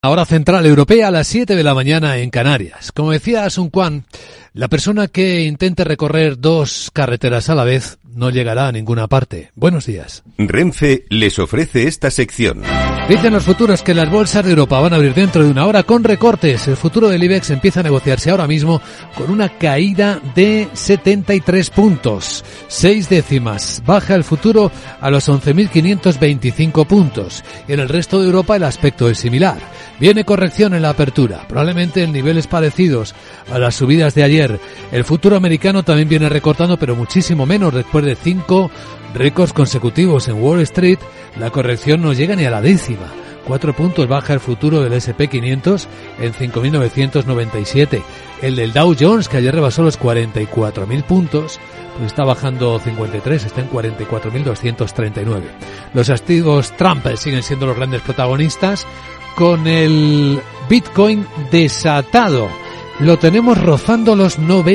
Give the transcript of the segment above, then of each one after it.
Hora central europea a las 7 de la mañana en Canarias. Como decía Sun Quan, la persona que intente recorrer dos carreteras a la vez no llegará a ninguna parte. Buenos días. Renfe les ofrece esta sección. Dicen los futuros que las bolsas de Europa van a abrir dentro de una hora con recortes. El futuro del IBEX empieza a negociarse ahora mismo con una caída de 73 puntos. 6 décimas. Baja el futuro a los 11.525 puntos. Y en el resto de Europa el aspecto es similar. Viene corrección en la apertura, probablemente en niveles parecidos a las subidas de ayer. El futuro americano también viene recortando, pero muchísimo menos. Después de 5 récords consecutivos en Wall Street, la corrección no llega ni a la décima. 4 puntos baja el futuro del S&P 500 en 5.997. El del Dow Jones, que ayer rebasó los 44.000 puntos, pues está bajando 53, está en 44.239. Los activos Trump siguen siendo los grandes protagonistas, con el Bitcoin desatado. Lo tenemos rozando los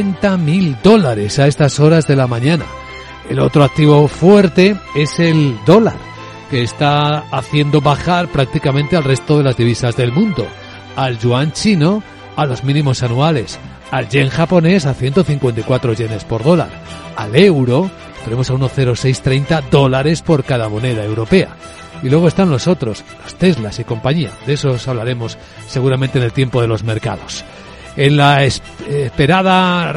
$90.000 a estas horas de la mañana. El otro activo fuerte es el dólar, que está haciendo bajar prácticamente al resto de las divisas del mundo. Al yuan chino a los mínimos anuales, al yen japonés a 154 yenes por dólar, al euro tenemos a $1,0630 por cada moneda europea. Y luego están los otros, los Teslas y compañía. De esos hablaremos seguramente en el tiempo de los mercados. En la esperadas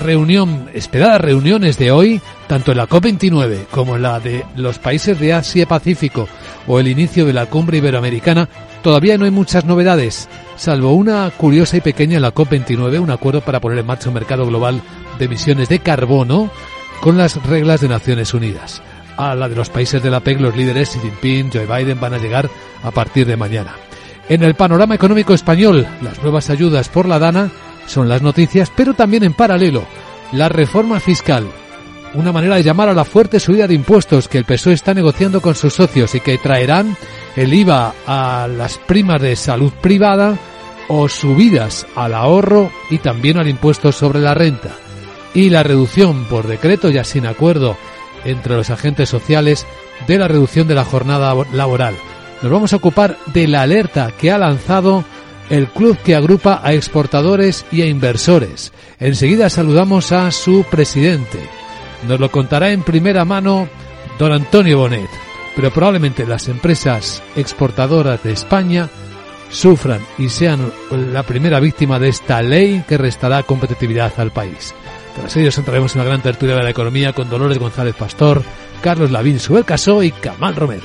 reuniones de hoy, tanto en la COP29 como en la de los países de Asia-Pacífico o el inicio de la cumbre iberoamericana, todavía no hay muchas novedades, salvo una curiosa y pequeña en la COP29, un acuerdo para poner en marcha un mercado global de emisiones de carbono con las reglas de Naciones Unidas. A la de los países de la PEC, los líderes Xi Jinping, Joe Biden van a llegar a partir de mañana. En el panorama económico español, las nuevas ayudas por la DANA son las noticias, pero también en paralelo, la reforma fiscal, una manera de llamar a la fuerte subida de impuestos que el PSOE está negociando con sus socios y que traerán el IVA a las primas de salud privada o subidas al ahorro y también al impuesto sobre la renta. Y la reducción por decreto, ya sin acuerdo entre los agentes sociales, de la reducción de la jornada laboral. Nos vamos a ocupar de la alerta que ha lanzado el club que agrupa a exportadores y a inversores. Enseguida saludamos a su presidente. Nos lo contará en primera mano don Antonio Bonet. Pero probablemente las empresas exportadoras de España sufran y sean la primera víctima de esta ley que restará competitividad al país. Tras ellos entraremos en una gran tertulia de la economía con Dolores González Pastor, Carlos Lavín, Suel Casó y Camal Romero.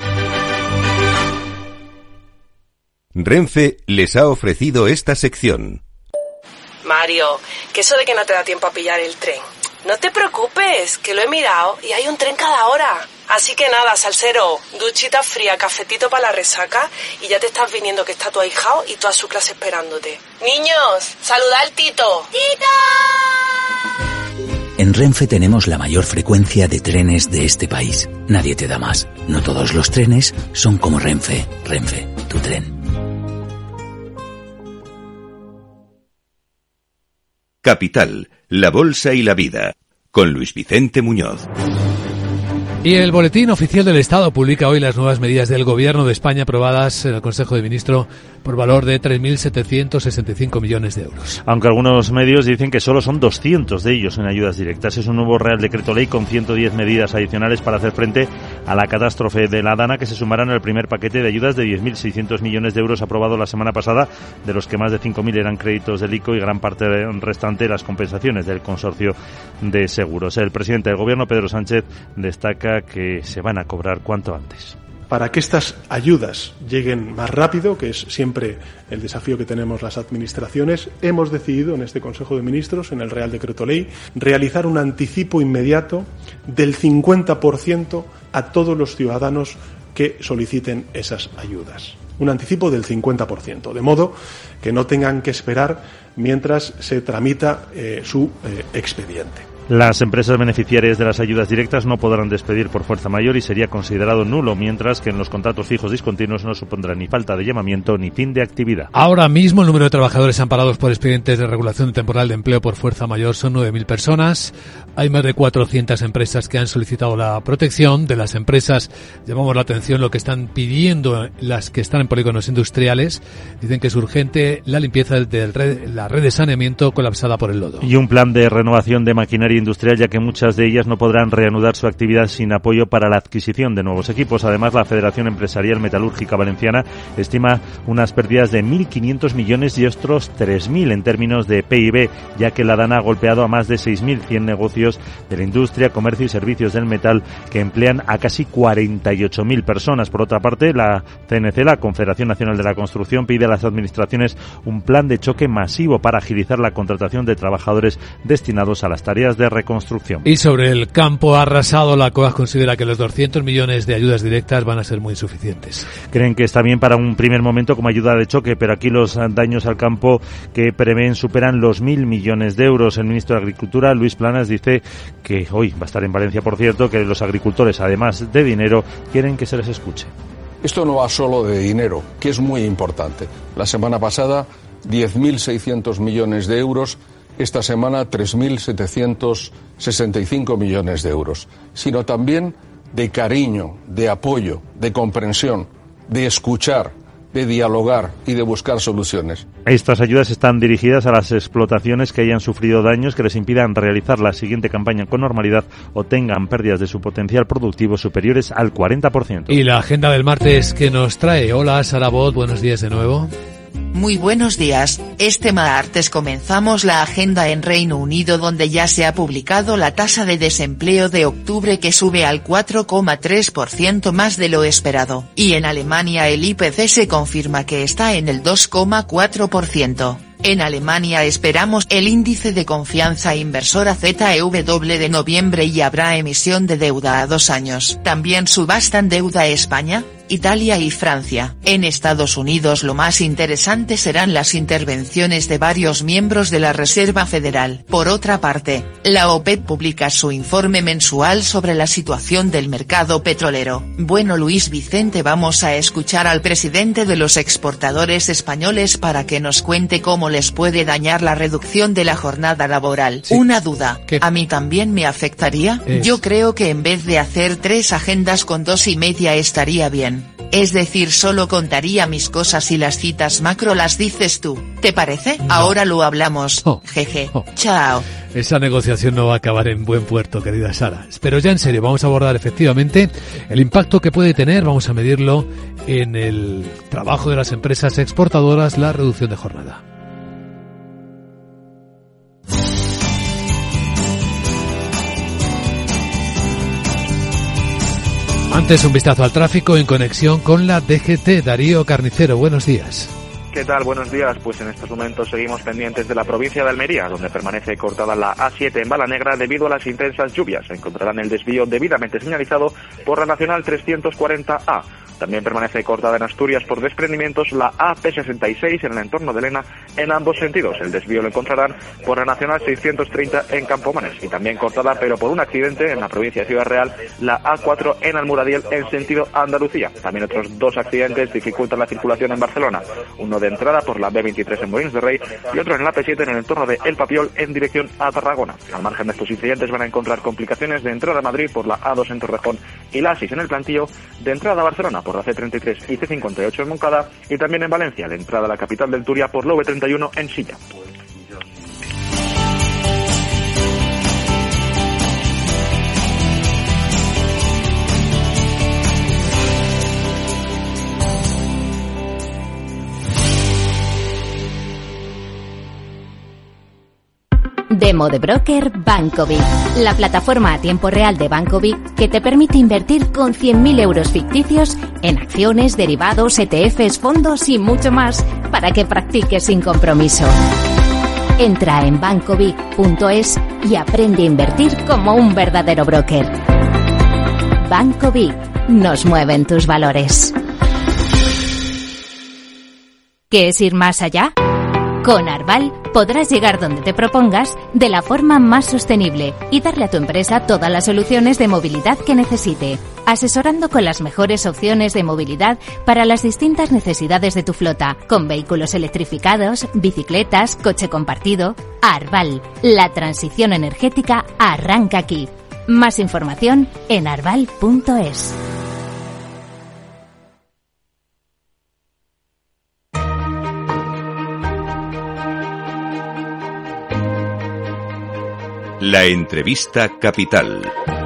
Renfe les ha ofrecido esta sección. Mario, que eso de que no te da tiempo a pillar el tren. No te preocupes, que lo he mirado y hay un tren cada hora. Así que nada, salsero, duchita fría, cafetito para la resaca y ya te estás viniendo que está tu ahijao y toda su clase esperándote. Niños, saluda al Tito. ¡Tito! En Renfe tenemos la mayor frecuencia de trenes de este país. Nadie te da más. No todos los trenes son como Renfe. Renfe, tu tren. Capital, la bolsa y la vida, con Luis Vicente Muñoz. Y el Boletín Oficial del Estado publica hoy las nuevas medidas del Gobierno de España aprobadas en el Consejo de Ministros por valor de 3.765 millones de euros. Aunque algunos medios dicen que solo son 200 de ellos en ayudas directas. Es un nuevo Real Decreto Ley con 110 medidas adicionales para hacer frente a la catástrofe de la DANA, que se sumarán al primer paquete de ayudas de 10.600 millones de euros aprobado la semana pasada, de los que más de 5.000 eran créditos del ICO y gran parte restante las compensaciones del consorcio de seguros. El presidente del Gobierno, Pedro Sánchez, destaca que se van a cobrar cuanto antes. Para que estas ayudas lleguen más rápido, que es siempre el desafío que tenemos las administraciones, hemos decidido en este Consejo de Ministros, en el Real Decreto Ley, realizar un anticipo inmediato del 50% a todos los ciudadanos que soliciten esas ayudas. Un anticipo del 50%, de modo que no tengan que esperar mientras se tramita su expediente. Las empresas beneficiarias de las ayudas directas no podrán despedir por fuerza mayor y sería considerado nulo, mientras que en los contratos fijos discontinuos no supondrá ni falta de llamamiento ni fin de actividad. Ahora mismo el número de trabajadores amparados por expedientes de regulación temporal de empleo por fuerza mayor son 9.000 personas. Hay más de 400 empresas que han solicitado la protección. De las empresas llamamos la atención lo que están pidiendo las que están en polígonos industriales. Dicen que es urgente la limpieza de la red de saneamiento colapsada por el lodo. Y un plan de renovación de maquinaria industrial, ya que muchas de ellas no podrán reanudar su actividad sin apoyo para la adquisición de nuevos equipos. Además, la Federación Empresarial Metalúrgica Valenciana estima unas pérdidas de 1.500 millones y otros 3.000 en términos de PIB, ya que la DANA ha golpeado a más de 6.100 negocios de la industria, comercio y servicios del metal que emplean a casi 48.000 personas. Por otra parte, la CNC, la Confederación Nacional de la Construcción, pide a las administraciones un plan de choque masivo para agilizar la contratación de trabajadores destinados a las tareas de reconstrucción. Y sobre el campo arrasado, la COAG considera que los 200 millones de ayudas directas van a ser muy insuficientes. Creen que está bien para un primer momento como ayuda de choque, pero aquí los daños al campo que prevén superan los 1.000 millones de euros. El ministro de Agricultura, Luis Planas, dice que hoy va a estar en Valencia, por cierto, que los agricultores, además de dinero, quieren que se les escuche. Esto no va solo de dinero, que es muy importante. La semana pasada, 10.600 millones de euros. Esta semana 3.765 millones de euros, sino también de cariño, de apoyo, de comprensión, de escuchar, de dialogar y de buscar soluciones. Estas ayudas están dirigidas a las explotaciones que hayan sufrido daños que les impidan realizar la siguiente campaña con normalidad o tengan pérdidas de su potencial productivo superiores al 40%. Y la agenda del martes que nos trae. Hola, Sara Bot, buenos días de nuevo. Muy buenos días. Este martes comenzamos la agenda en Reino Unido, donde ya se ha publicado la tasa de desempleo de octubre, que sube al 4,3% más de lo esperado. Y en Alemania el IPC se confirma que está en el 2,4%. En Alemania esperamos el índice de confianza inversora ZEW de noviembre y habrá emisión de deuda a 2 años. También subastan deuda España, Italia y Francia. En Estados Unidos lo más interesante serán las intervenciones de varios miembros de la Reserva Federal. Por otra parte, la OPEP publica su informe mensual sobre la situación del mercado petrolero. Bueno, Luis Vicente, vamos a escuchar al presidente de los exportadores españoles para que nos cuente cómo les puede dañar la reducción de la jornada laboral. Sí. Una duda, ¿qué? ¿A mí también me afectaría? Yo creo que en vez de hacer 3 agendas con 2,5 estaría bien. Es decir, solo contaría mis cosas y las citas macro las dices tú. ¿Te parece? No. Ahora lo hablamos. Jeje. Chao. Esa negociación no va a acabar en buen puerto, querida Sara. Pero ya en serio, vamos a abordar efectivamente el impacto que puede tener, vamos a medirlo en el trabajo de las empresas exportadoras, la reducción de jornada. Antes un vistazo al tráfico en conexión con la DGT. Darío Carnicero, buenos días. ¿Qué tal? Buenos días. Pues en estos momentos seguimos pendientes de la provincia de Almería, donde permanece cortada la A7 en Balanegra debido a las intensas lluvias. Encontrarán el desvío debidamente señalizado por la Nacional 340A. También permanece cortada en Asturias por desprendimientos la AP66 en el entorno de Lena en ambos sentidos. El desvío lo encontrarán por la Nacional 630 en Campomanes y también cortada, pero por un accidente en la provincia de Ciudad Real, la A4 en Almuradiel en sentido Andalucía. También otros 2 accidentes dificultan la circulación en Barcelona. Uno de entrada por la B23 en Molins de Rey y otro en la P7 en el entorno de El Papiol en dirección a Tarragona. Al margen de estos incidentes van a encontrar complicaciones de entrada a Madrid por la A2 en Torrejón y la A6 en el Plantillo, de entrada a Barcelona por la C33 y C58 en Moncada y también en Valencia, la entrada a la capital del Turia por la V31 en Silla. Demo de broker Bancovic, la plataforma a tiempo real de Bancovic que te permite invertir con 100.000 euros ficticios en acciones, derivados, ETFs, fondos y mucho más para que practiques sin compromiso. Entra en bancovic.es y aprende a invertir como un verdadero broker. Bancovic, nos mueven tus valores. ¿Qué es ir más allá? Con Arval podrás llegar donde te propongas de la forma más sostenible y darle a tu empresa todas las soluciones de movilidad que necesite, asesorando con las mejores opciones de movilidad para las distintas necesidades de tu flota, con vehículos electrificados, bicicletas, coche compartido. Arval, la transición energética arranca aquí. Más información en arval.es. La entrevista capital.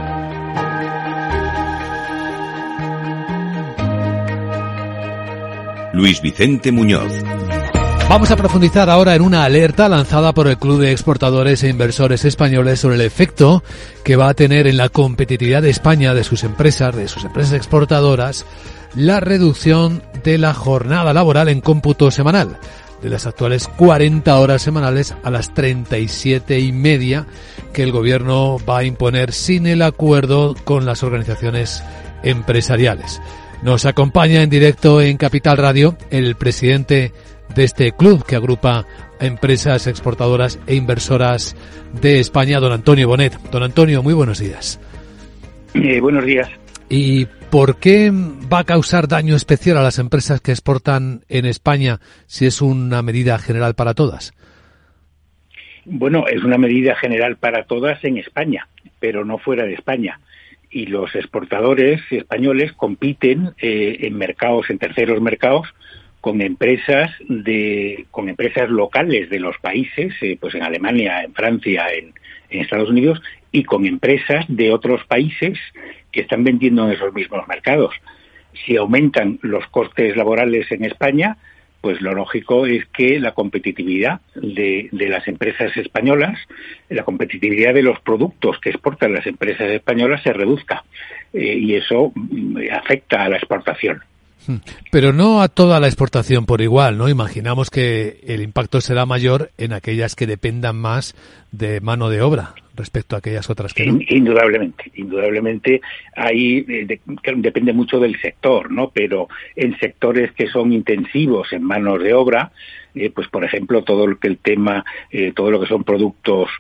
Luis Vicente Muñoz. Vamos a profundizar ahora en una alerta lanzada por el Club de Exportadores e Inversores Españoles sobre el efecto que va a tener en la competitividad de España, de sus empresas exportadoras, la reducción de la jornada laboral en cómputo semanal, de las actuales 40 horas semanales a las 37,5 que el Gobierno va a imponer sin el acuerdo con las organizaciones empresariales. Nos acompaña en directo en Capital Radio el presidente de este club que agrupa a empresas exportadoras e inversoras de España, don Antonio Bonet. Don Antonio, muy buenos días. Buenos días. ¿Y por qué va a causar daño especial a las empresas que exportan en España si es una medida general para todas? Bueno, es una medida general para todas en España, pero no fuera de España. Y los exportadores españoles compiten en mercados, en terceros mercados, con empresas locales de los países, pues en Alemania, en Francia, en Estados Unidos, y con empresas de otros países que están vendiendo en esos mismos mercados. Si aumentan los costes laborales en España, pues lo lógico es que la competitividad de las empresas españolas, la competitividad de los productos que exportan las empresas españolas se reduzca, y eso afecta a la exportación. Pero no a toda la exportación por igual, ¿no? Imaginamos que el impacto será mayor en aquellas que dependan más de mano de obra respecto a aquellas otras que no. Indudablemente ahí depende mucho del sector, ¿no? Pero en sectores que son intensivos en manos de obra, pues por ejemplo todo lo que son productos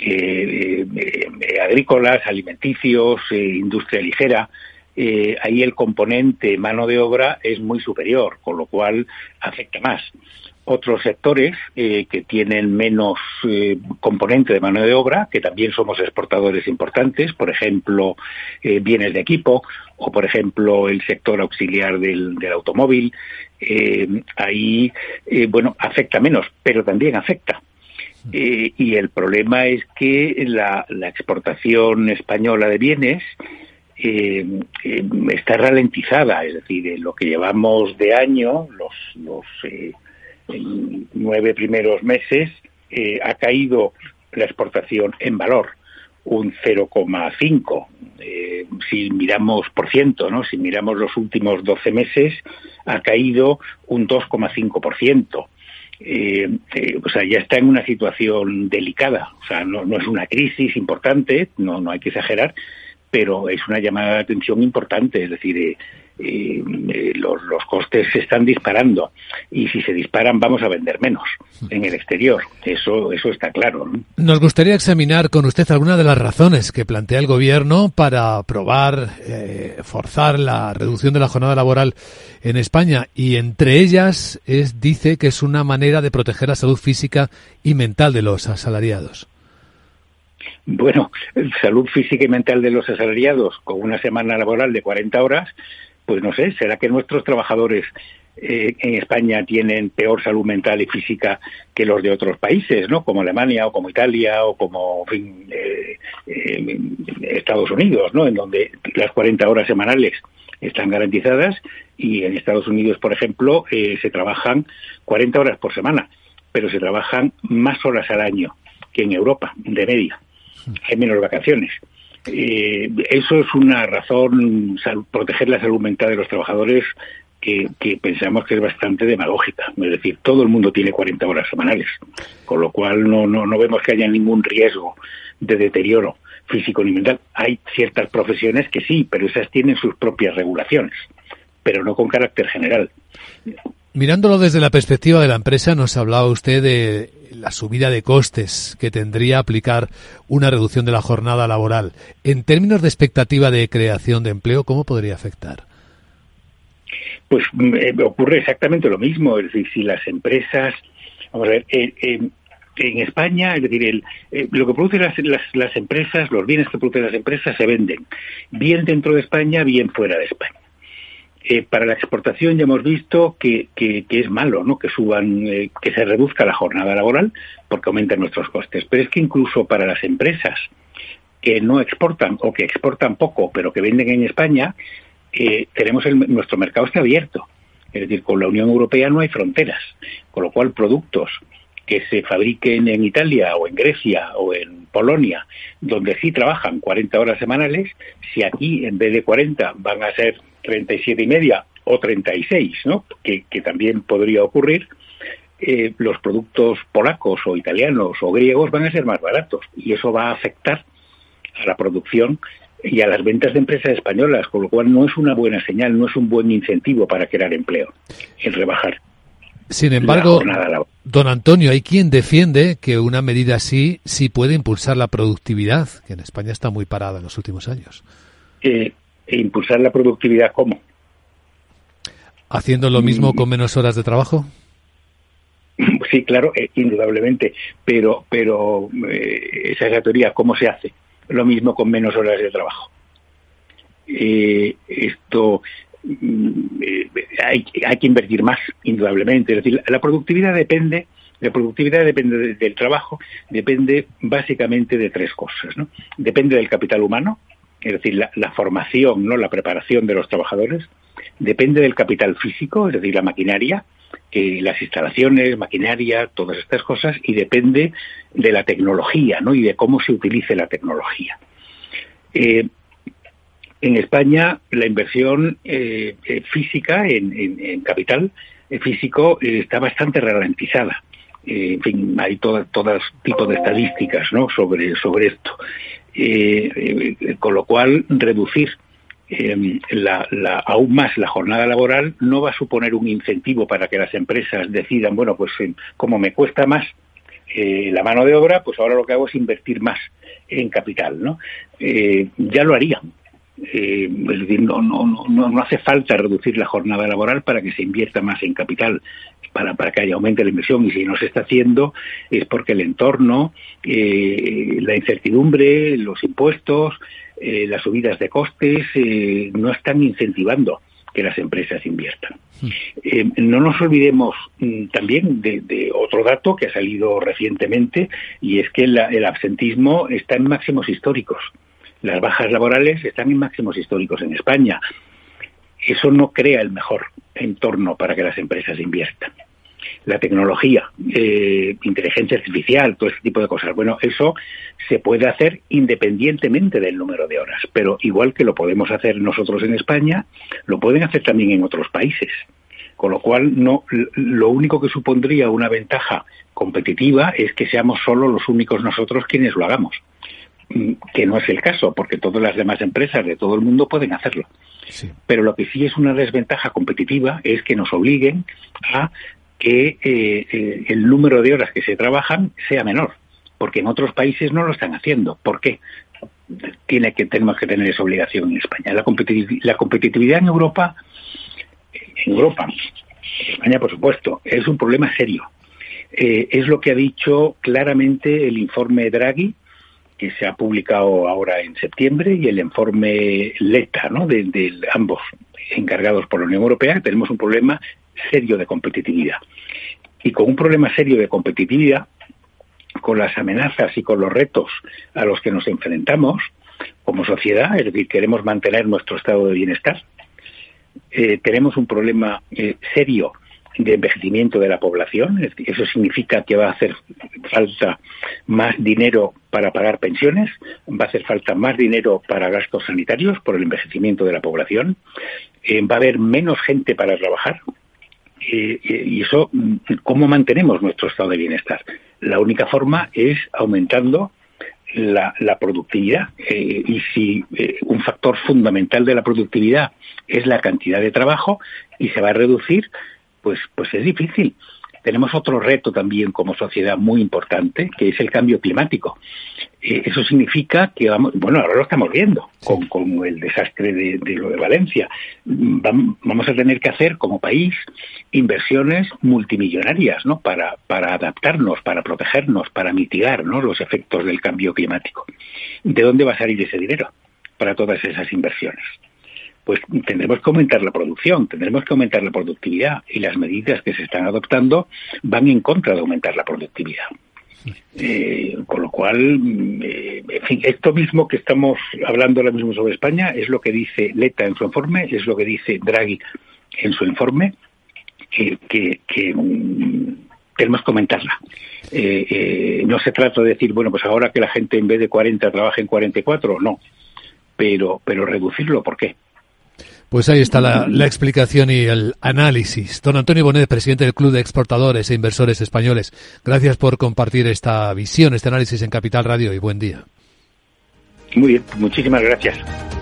agrícolas, alimenticios, industria ligera, ahí el componente mano de obra es muy superior, con lo cual afecta más. Otros sectores que tienen menos componente de mano de obra, que también somos exportadores importantes, por ejemplo, bienes de equipo, o por ejemplo el sector auxiliar del automóvil, ahí afecta menos, pero también afecta. Y el problema es que la exportación española de bienes está ralentizada, es decir, en lo que llevamos de año, los 9 primeros meses, ha caído la exportación en valor un 0,5%. Si miramos por ciento, ¿no? Si miramos los últimos 12 meses, ha caído un 2,5%. O sea, ya está en una situación delicada. O sea, no es una crisis importante, no hay que exagerar, pero es una llamada de atención importante, es decir, los costes se están disparando, y si se disparan vamos a vender menos en el exterior, eso está claro, ¿no? Nos gustaría examinar con usted algunas de las razones que plantea el Gobierno para forzar la reducción de la jornada laboral en España, y entre ellas dice que es una manera de proteger la salud física y mental de los asalariados. Bueno, salud física y mental de los asalariados con una semana laboral de 40 horas, pues no sé, ¿será que nuestros trabajadores en España tienen peor salud mental y física que los de otros países, ¿no? Como Alemania o como Italia o como Estados Unidos, ¿no? En donde las 40 horas semanales están garantizadas, y en Estados Unidos, por ejemplo, se trabajan 40 horas por semana, pero se trabajan más horas al año que en Europa, de media. Hay menos vacaciones. Eso es una razón, proteger la salud mental de los trabajadores, que pensamos que es bastante demagógica. Es decir, todo el mundo tiene 40 horas semanales, con lo cual no vemos que haya ningún riesgo de deterioro físico ni mental. Hay ciertas profesiones que sí, pero esas tienen sus propias regulaciones, pero no con carácter general. Mirándolo desde la perspectiva de la empresa, nos hablaba usted de la subida de costes que tendría aplicar una reducción de la jornada laboral. En términos de expectativa de creación de empleo, ¿cómo podría afectar? Pues ocurre exactamente lo mismo. Es decir, si las empresas... Vamos a ver, en España, es decir, lo que producen las empresas, los bienes que producen las empresas se venden bien dentro de España, bien fuera de España. Para la exportación ya hemos visto que es malo, ¿no? Que se reduzca la jornada laboral porque aumentan nuestros costes. Pero es que incluso para las empresas que no exportan o que exportan poco pero que venden en España, nuestro mercado está abierto. Es decir, con la Unión Europea no hay fronteras, con lo cual productos que se fabriquen en Italia o en Grecia o en Polonia, donde sí trabajan 40 horas semanales, si aquí en vez de 40 van a ser 37 y media o 36, ¿no? Que también podría ocurrir, los productos polacos o italianos o griegos van a ser más baratos y eso va a afectar a la producción y a las ventas de empresas españolas, con lo cual no es una buena señal, no es un buen incentivo para crear empleo, el rebajar. Sin embargo, don Antonio, hay quien defiende que una medida así sí puede impulsar la productividad, que en España está muy parada en los últimos años. ¿Impulsar la productividad cómo? ¿Haciendo lo mismo con menos horas de trabajo? Sí, claro, indudablemente, pero esa es la teoría. ¿Cómo se hace lo mismo con menos horas de trabajo? Hay que invertir más, indudablemente. Es decir, la productividad depende del trabajo, depende básicamente de tres cosas, ¿no? Depende del capital humano, es decir, la formación, ¿no? La preparación de los trabajadores. Depende del capital físico, es decir, la maquinaria, las instalaciones, maquinaria, todas estas cosas, y depende de la tecnología, ¿no? Y de cómo se utilice la tecnología. En España, la inversión física en capital físico está bastante ralentizada. En fin, hay todo tipo de estadísticas, ¿no? sobre esto. Con lo cual, reducir aún más la jornada laboral no va a suponer un incentivo para que las empresas decidan, bueno, pues como me cuesta más la mano de obra, pues ahora lo que hago es invertir más en capital, ¿no? Ya lo harían. Es decir, no hace falta reducir la jornada laboral para que se invierta más en capital, para que aumente la inversión, y si no se está haciendo es porque el entorno, la incertidumbre, los impuestos, las subidas de costes no están incentivando que las empresas inviertan. No nos olvidemos también de otro dato que ha salido recientemente, y es que el absentismo está en máximos históricos. Las bajas laborales están en máximos históricos en España. Eso no crea el mejor entorno para que las empresas inviertan. La tecnología, inteligencia artificial, todo ese tipo de cosas. Bueno, eso se puede hacer independientemente del número de horas, pero igual que lo podemos hacer nosotros en España, lo pueden hacer también en otros países. Con lo cual, lo único que supondría una ventaja competitiva es que seamos solo los únicos nosotros quienes lo hagamos. Que no es el caso, porque todas las demás empresas de todo el mundo pueden hacerlo. Sí. Pero lo que sí es una desventaja competitiva es que nos obliguen a que el número de horas que se trabajan sea menor, porque en otros países no lo están haciendo. ¿Por qué? Tenemos que tener esa obligación en España. La competitividad en Europa, España por supuesto, es un problema serio. Es lo que ha dicho claramente el informe Draghi, que se ha publicado ahora en septiembre, y el informe Letta, ¿no? de ambos encargados por la Unión Europea. Tenemos un problema serio de competitividad. Y con un problema serio de competitividad, con las amenazas y con los retos a los que nos enfrentamos como sociedad, es decir, queremos mantener nuestro estado de bienestar, tenemos un problema serio de envejecimiento de la población. Eso significa que va a hacer falta más dinero para pagar pensiones, va a hacer falta más dinero para gastos sanitarios por el envejecimiento de la población, va a haber menos gente para trabajar, y eso, ¿cómo mantenemos nuestro estado de bienestar? La única forma es aumentando la productividad, y si un factor fundamental de la productividad es la cantidad de trabajo, y se va a reducir pues es difícil. Tenemos otro reto también como sociedad muy importante, que es el cambio climático. Eso significa que ahora lo estamos viendo con el desastre de lo de Valencia. Vamos a tener que hacer como país inversiones multimillonarias, ¿no? Para adaptarnos, para protegernos, para mitigar, ¿no?, los efectos del cambio climático. ¿De dónde va a salir ese dinero para todas esas inversiones? Pues tendremos que aumentar la producción, tendremos que aumentar la productividad, y las medidas que se están adoptando van en contra de aumentar la productividad. Con lo cual, en fin, esto mismo que estamos hablando ahora mismo sobre España es lo que dice Letta en su informe, es lo que dice Draghi en su informe, que tenemos que aumentarla. No se trata de decir, bueno, pues ahora que la gente en vez de 40 trabaje en 44, no, pero reducirlo, ¿por qué? Pues ahí está la explicación y el análisis. Don Antonio Bonet, presidente del Club de Exportadores e Inversores Españoles, gracias por compartir esta visión, este análisis en Capital Radio, y buen día. Muy bien, muchísimas gracias.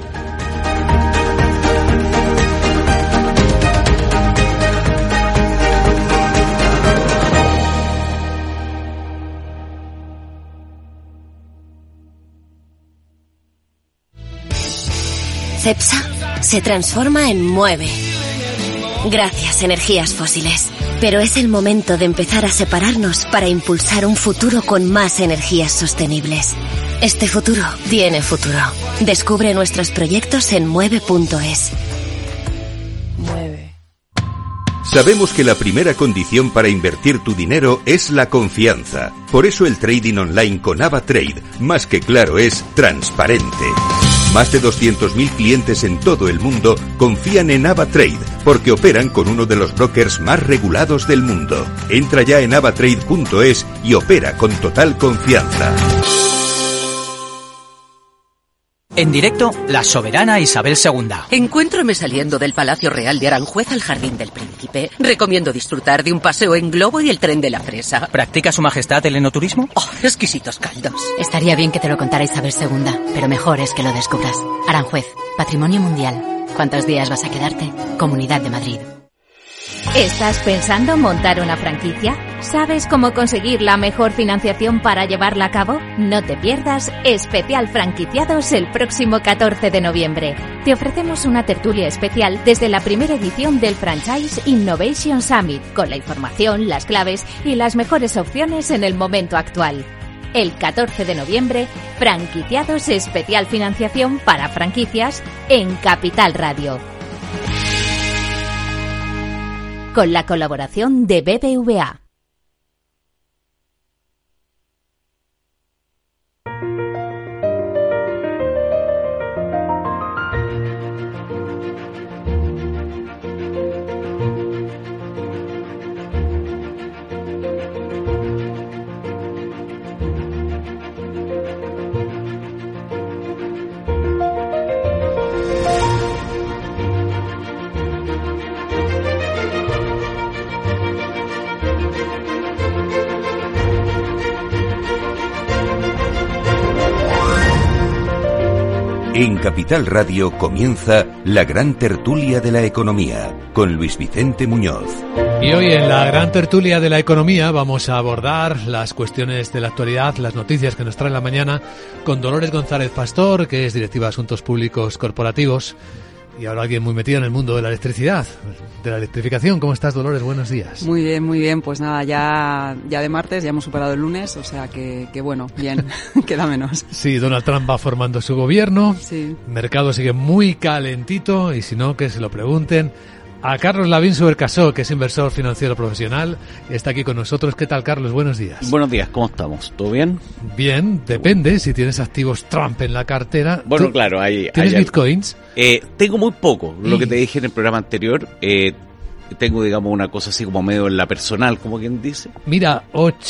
Cepsa se transforma en Mueve. Gracias, energías fósiles. Pero es el momento de empezar a separarnos para impulsar un futuro con más energías sostenibles. Este futuro tiene futuro. Descubre nuestros proyectos en mueve.es. Mueve. Sabemos que la primera condición para invertir tu dinero es la confianza. Por eso el trading online con AvaTrade, más que claro, es transparente. Más de 200.000 clientes en todo el mundo confían en AvaTrade porque operan con uno de los brokers más regulados del mundo. Entra ya en avatrade.es y opera con total confianza. En directo, la soberana Isabel II. Encuéntrame saliendo del Palacio Real de Aranjuez al Jardín del Príncipe. Recomiendo disfrutar de un paseo en globo y el tren de la fresa. ¿Practica su majestad el enoturismo? ¡Oh, exquisitos caldos! Estaría bien que te lo contara Isabel II, pero mejor es que lo descubras. Aranjuez, Patrimonio Mundial. ¿Cuántos días vas a quedarte? Comunidad de Madrid. ¿Estás pensando montar una franquicia? ¿Sabes cómo conseguir la mejor financiación para llevarla a cabo? No te pierdas Especial Franquiciados el próximo 14 de noviembre. Te ofrecemos una tertulia especial desde la primera edición del Franchise Innovation Summit, con la información, las claves y las mejores opciones en el momento actual. El 14 de noviembre, Franquiciados Especial Financiación para Franquicias en Capital Radio. Con la colaboración de BBVA. En Capital Radio comienza la gran tertulia de la economía con Luis Vicente Muñoz. Y hoy en la gran tertulia de la economía vamos a abordar las cuestiones de la actualidad, las noticias que nos trae la mañana con Dolores González Pastor, que es directiva de Asuntos Públicos Corporativos. Y ahora alguien muy metido en el mundo de la electricidad, de la electrificación. ¿Cómo estás, Dolores? Buenos días. Muy bien. Pues nada, ya de martes, ya hemos superado el lunes, o sea que bueno, bien, queda menos. Sí, Donald Trump va formando su gobierno. Sí. El mercado sigue muy calentito y si no, que se lo pregunten a Carlos Lavín Subercasó, que es inversor financiero profesional. Está aquí con nosotros. ¿Qué tal, Carlos? Buenos días. Buenos días, ¿cómo estamos? ¿Todo bien? Bien, depende si tienes activos Trump en la cartera. Bueno, claro, ¿Tienes bitcoins? Tengo muy poco, lo que te dije en el programa anterior. Tengo, digamos, una cosa así como medio en la personal, como quien dice. Mira,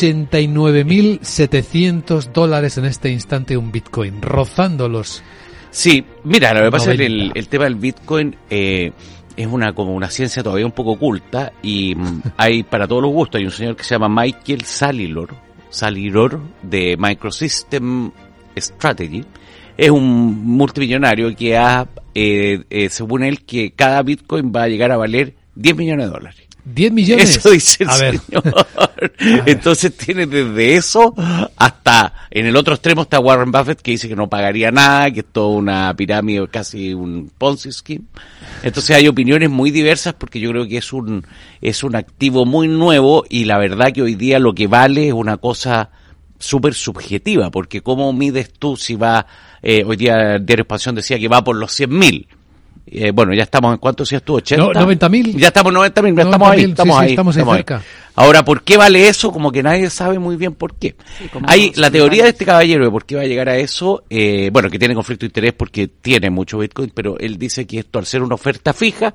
$89.700 en este instante un bitcoin, rozándolos. Sí, mira, lo que pasa es que el tema del bitcoin es como una ciencia todavía un poco oculta y hay para todos los gustos. Hay un señor que se llama Michael Saliror de Microsystem Strategy. Es un multimillonario que según él, que cada bitcoin va a llegar a valer $10 millones. 10 millones. Eso dice el señor. Entonces tiene desde eso hasta, en el otro extremo está Warren Buffett, que dice que no pagaría nada, que es toda una pirámide, casi un Ponzi scheme. Entonces hay opiniones muy diversas, porque yo creo que es un activo muy nuevo, y la verdad que hoy día lo que vale es una cosa súper subjetiva, porque ¿cómo mides tú si va, hoy día el Diario Expansión decía que va por los 100.000? Bueno, ya estamos en cuánto decías tú, 80. No, 90.000. Ya estamos en 90.000, ya estamos ahí cerca. Ahora, ¿por qué vale eso? Como que nadie sabe muy bien por qué. Sí, hay la teoría de este caballero de por qué va a llegar a eso, bueno, que tiene conflicto de interés porque tiene mucho Bitcoin, pero él dice que esto, al ser una oferta fija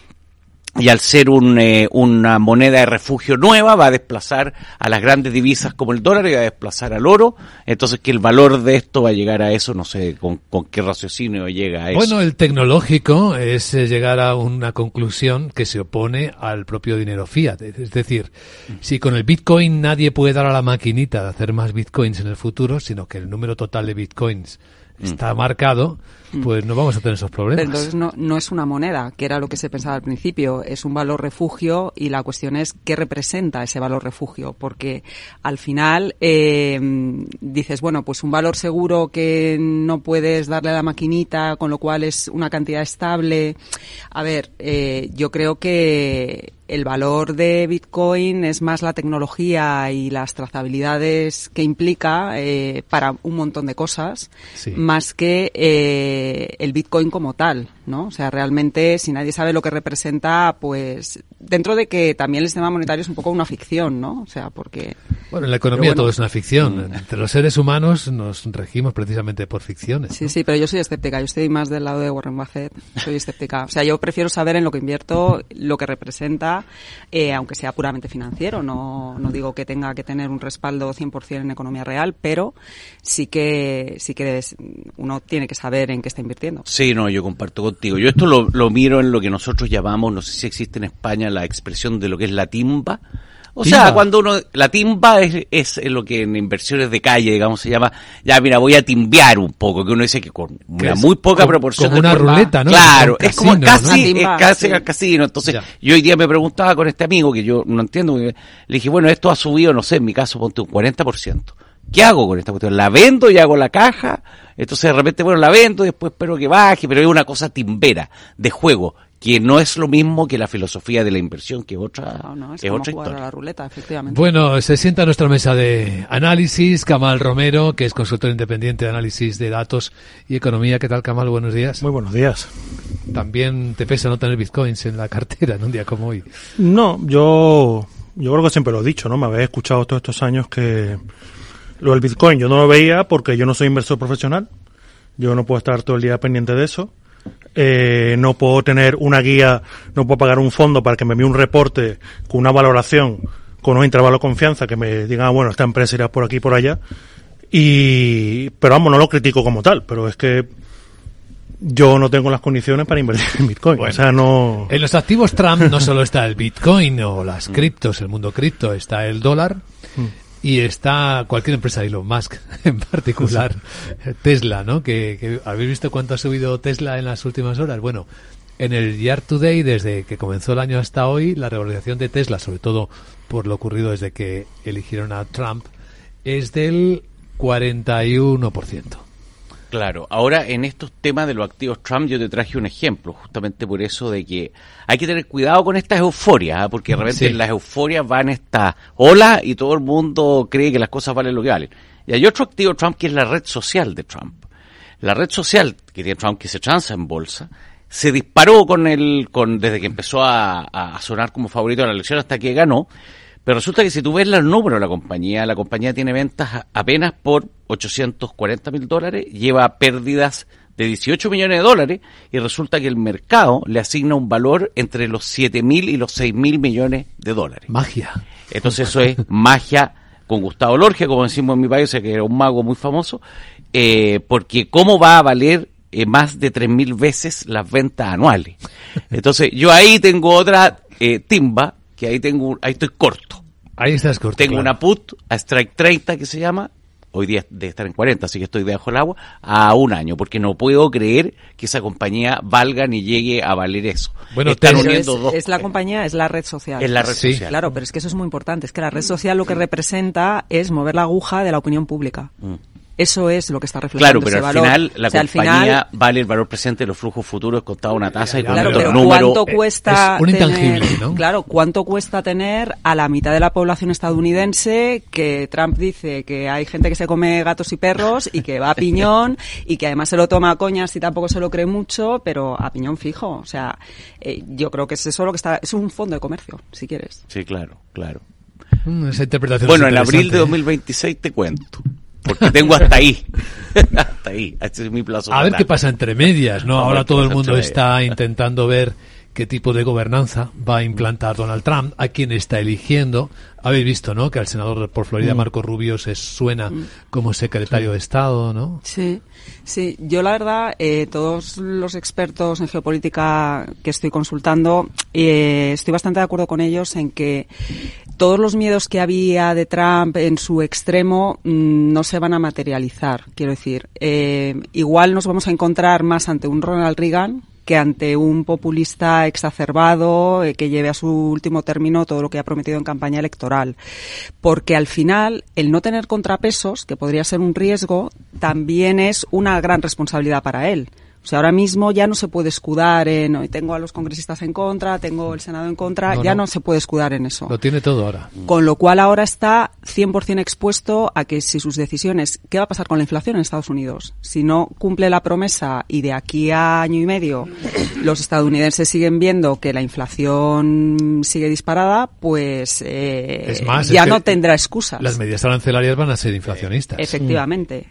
y al ser una moneda de refugio nueva, va a desplazar a las grandes divisas como el dólar y va a desplazar al oro. Entonces, que el valor de esto va a llegar a eso, no sé con qué raciocinio llega a eso. Bueno, el tecnológico es llegar a una conclusión que se opone al propio dinero fiat. Es decir, si con el Bitcoin nadie puede dar a la maquinita de hacer más Bitcoins en el futuro, sino que el número total de Bitcoins está marcado, pues no vamos a tener esos problemas. Pero entonces no es una moneda, que era lo que se pensaba al principio, es un valor refugio, y la cuestión es qué representa ese valor refugio, porque al final dices, bueno, pues un valor seguro que no puedes darle a la maquinita, con lo cual es una cantidad estable. A ver, yo creo que el valor de Bitcoin es más la tecnología y las trazabilidades que implica para un montón de cosas, sí, más que el Bitcoin como tal, ¿no? O sea, realmente, si nadie sabe lo que representa, pues dentro de que también el sistema monetario es un poco una ficción, ¿no? O sea, porque... Bueno, en la economía todo es una ficción. Entre los seres humanos nos regimos precisamente por ficciones, ¿no? Sí, sí, pero yo soy escéptica. Yo estoy más del lado de Warren Buffett. Soy escéptica. O sea, yo prefiero saber en lo que invierto, lo que representa, aunque sea puramente financiero. No digo que tenga que tener un respaldo 100% en economía real, pero sí que uno tiene que saber en qué está invirtiendo. Sí, no, yo comparto contigo. Yo esto lo miro en lo que nosotros llamamos, no sé si existe en España la expresión de lo que es la timba. O sea, cuando la timba es lo que en inversiones de calle, digamos, se llama, ya mira, voy a timbear un poco, que uno dice que con una muy poca proporción. Como una ruleta, ¿no? Claro, es como casi al casino. Entonces, yo hoy día me preguntaba con este amigo, que yo no entiendo, le dije, bueno, esto ha subido, no sé, en mi caso, ponte un 40%. ¿Qué hago con esta cuestión? ¿La vendo y hago la caja? Entonces, de repente, bueno, la vendo y después espero que baje, pero es una cosa timbera, de juego, que no es lo mismo que la filosofía de la inversión, que otra, es como otra jugar historia. A la ruleta, efectivamente. Bueno, se sienta a nuestra mesa de análisis Kamal Romero, que es consultor independiente de análisis de datos y economía. ¿Qué tal, Kamal? Buenos días. Muy buenos días. ¿También te pesa no tener bitcoins en la cartera en un día como hoy? No, yo creo que siempre lo he dicho, ¿no? Me habéis escuchado todos estos años que lo del bitcoin yo no lo veía porque yo no soy inversor profesional. Yo no puedo estar todo el día pendiente de eso. No puedo tener una guía, no puedo pagar un fondo para que me envíe un reporte con una valoración, con un intervalo de confianza que me diga, bueno, esta empresa irá por aquí y por allá. Pero vamos, no lo critico como tal, pero es que yo no tengo las condiciones para invertir en Bitcoin. Bueno, o sea, no... En los activos Trump no solo está el Bitcoin o las criptos, el mundo cripto, está el dólar. Y está cualquier empresa de Elon Musk, en particular Tesla, ¿no? Que ¿habéis visto cuánto ha subido Tesla en las últimas horas? Bueno, en el Year to Day, desde que comenzó el año hasta hoy, la revalorización de Tesla, sobre todo por lo ocurrido desde que eligieron a Trump, es del 41%. Claro, ahora en estos temas de los activos Trump yo te traje un ejemplo, justamente por eso de que hay que tener cuidado con estas euforias, ¿eh? Porque de repente las euforias van esta ola y todo el mundo cree que las cosas valen lo que valen. Y hay otro activo Trump que es la red social de Trump. La red social que tiene Trump, que se transa en bolsa, se disparó desde que empezó a sonar como favorito de la elección hasta que ganó. Pero resulta que si tú ves los números de la compañía tiene ventas apenas por $840,000, lleva pérdidas de $18 millones y resulta que el mercado le asigna un valor entre los 7.000 y los 6.000 millones de dólares. Magia. Entonces eso es magia con Gustavo Lorgia, como decimos en mi país, que era un mago muy famoso, porque ¿cómo va a valer más de 3.000 veces las ventas anuales? Entonces yo ahí tengo otra timba, que ahí estoy corto. Ahí estás corto. Tengo una put a strike 30 que se llama, hoy día debe estar en 40, así que estoy debajo del agua, a 1 año, porque no puedo creer que esa compañía valga ni llegue a valer eso. Bueno, están uniendo es la compañía, es la red social. Es la red social. Claro, pero es que eso es muy importante, es que la red social lo que representa es mover la aguja de la opinión pública. Eso es lo que está reflejando. Claro, pero al final la compañía vale el valor presente de los flujos futuros contado una tasa y con claro, los pero números. ¿cuánto cuesta es un intangible, ¿no? Claro, ¿cuánto cuesta tener a la mitad de la población estadounidense que Trump dice que hay gente que se come gatos y perros y que va a piñón y que además se lo toma a coñas y tampoco se lo cree mucho, pero a piñón fijo? O sea, yo creo que es eso lo que está... Es un fondo de comercio, si quieres. Sí, claro. Esa interpretación bueno, en abril de 2026 te cuento. Porque tengo hasta ahí. Hasta ahí. Este es mi plazo. A ver qué pasa entre medias, ¿no? Ahora todo el mundo está medias. intentando ver qué tipo de gobernanza va a implantar Donald Trump, a quién está eligiendo. Habéis visto, ¿no?, que al senador por Florida, Marco Rubio, se suena como secretario de Estado, ¿no? Sí. Yo la verdad, todos los expertos en geopolítica que estoy consultando, estoy bastante de acuerdo con ellos en que todos los miedos que había de Trump en su extremo no se van a materializar. Quiero decir, igual nos vamos a encontrar más ante un Ronald Reagan que ante un populista exacerbado que lleve a su último término todo lo que ha prometido en campaña electoral. Porque al final, el no tener contrapesos, que podría ser un riesgo, también es una gran responsabilidad para él. O sea, ahora mismo ya no se puede escudar en hoy tengo a los congresistas en contra, tengo el Senado en contra, no se puede escudar en eso. Lo tiene todo ahora. Con lo cual ahora está 100% expuesto a que si sus decisiones, ¿qué va a pasar con la inflación en Estados Unidos? Si no cumple la promesa y de aquí a año y medio los estadounidenses siguen viendo que la inflación sigue disparada, pues es más, ya no tendrá excusas. Las medidas arancelarias van a ser inflacionistas. Efectivamente.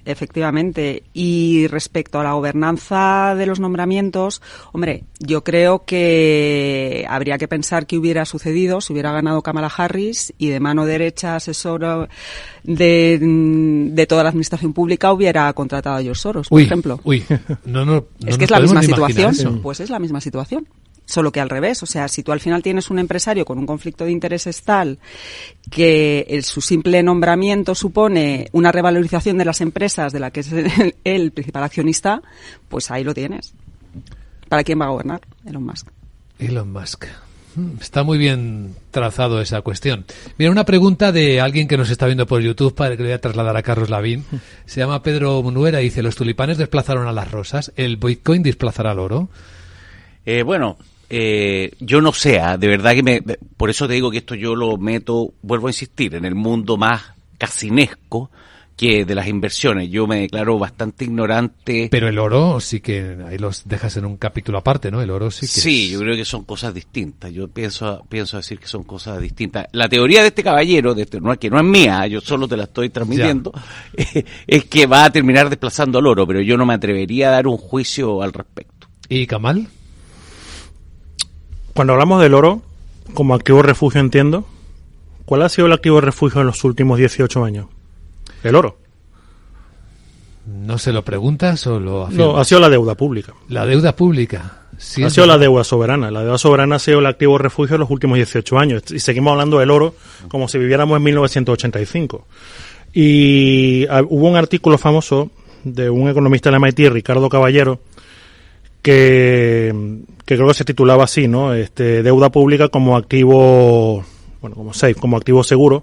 Y respecto a la gobernanza de los nombramientos, hombre, yo creo que habría que pensar qué hubiera sucedido si hubiera ganado Kamala Harris y de mano derecha asesor de toda la administración pública hubiera contratado a George Soros, por ejemplo. No, es que es la misma situación. Pues es la misma situación. Solo que al revés, o sea, si tú al final tienes un empresario con un conflicto de intereses tal que su simple nombramiento supone una revalorización de las empresas de la que es el principal accionista, pues ahí lo tienes. ¿Para quién va a gobernar? Elon Musk. Está muy bien trazado esa cuestión. Mira, una pregunta de alguien que nos está viendo por YouTube para que le voy a trasladar a Carlos Lavín. Se llama Pedro Munuera y dice, los tulipanes desplazaron a las rosas, ¿el Bitcoin desplazará al oro? Yo no sé, de verdad que por eso te digo que esto yo lo meto, vuelvo a insistir, en el mundo más casinesco que de las inversiones. Yo me declaro bastante ignorante. Pero el oro sí que, ahí los dejas en un capítulo aparte, ¿no? El oro sí que sí, yo creo que son cosas distintas. Yo pienso decir que son cosas distintas. La teoría de este caballero, que no es mía, yo solo te la estoy transmitiendo, es que va a terminar desplazando el oro, pero yo no me atrevería a dar un juicio al respecto. ¿Y Kamal? Cuando hablamos del oro, como activo refugio entiendo, ¿cuál ha sido el activo refugio en los últimos 18 años? El oro. ¿No se lo preguntas o lo afirmas? No, ha sido la deuda pública. La deuda pública. Sí, ha sido la deuda soberana. La deuda soberana ha sido el activo refugio en los últimos 18 años. Y seguimos hablando del oro como si viviéramos en 1985. Y hubo un artículo famoso de un economista de la MIT, Ricardo Caballero, que creo que se titulaba así, ¿no? Deuda pública como activo, como activo seguro.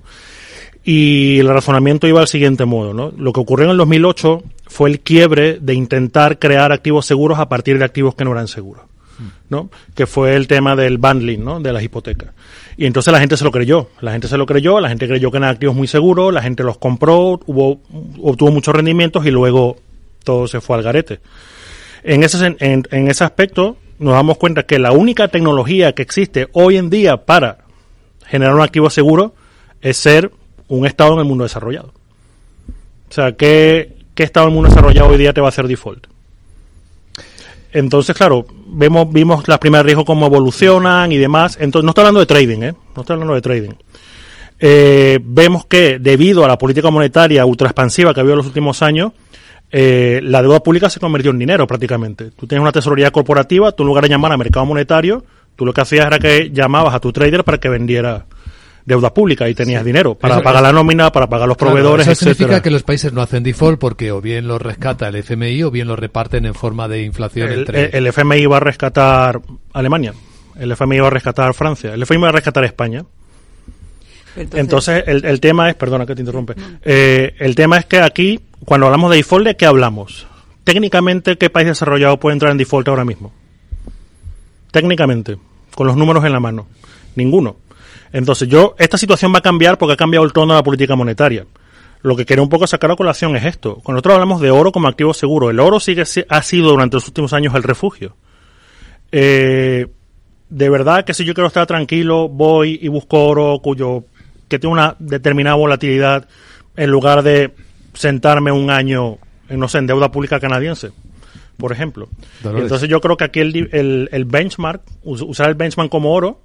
Y el razonamiento iba al siguiente modo, ¿no? Lo que ocurrió en el 2008 fue el quiebre de intentar crear activos seguros a partir de activos que no eran seguros, ¿no? Que fue el tema del bundling, ¿no? De las hipotecas. Y entonces la gente se lo creyó. La gente creyó que eran activos muy seguros, la gente los compró, obtuvo muchos rendimientos y luego todo se fue al garete. En ese aspecto nos damos cuenta que la única tecnología que existe hoy en día para generar un activo seguro es ser un estado en el mundo desarrollado. O sea, ¿qué estado en el mundo desarrollado hoy día te va a hacer default? Entonces, claro, vimos las primeras riesgos cómo evolucionan y demás. Entonces, no estoy hablando de trading, No estoy hablando de trading. Vemos que debido a la política monetaria ultra expansiva que ha habido en los últimos años, la deuda pública se convirtió en dinero prácticamente. Tú tienes una tesorería corporativa, tú en lugar de llamar al mercado monetario, tú lo que hacías era que llamabas a tu trader para que vendiera deuda pública y tenías dinero para pagar la nómina, para pagar los proveedores, eso significa etcétera. que los países no hacen default porque o bien los rescata el FMI o bien los reparten en forma de inflación el FMI va a rescatar Alemania, el FMI va a rescatar Francia, el FMI va a rescatar España. Entonces el tema es, perdona que te interrumpe, el tema es que aquí, cuando hablamos de default, ¿de qué hablamos? Técnicamente, ¿qué país desarrollado puede entrar en default ahora mismo? Técnicamente, con los números en la mano. Ninguno. Entonces esta situación va a cambiar porque ha cambiado el tono de la política monetaria. Lo que quiero un poco sacar a colación es esto. Cuando nosotros hablamos de oro como activo seguro, el oro ha sido durante los últimos años el refugio. De verdad que si yo quiero estar tranquilo, voy y busco oro que tiene una determinada volatilidad en lugar de sentarme un año en deuda pública canadiense, por ejemplo. Entonces yo creo que aquí el benchmark, usar el benchmark como oro,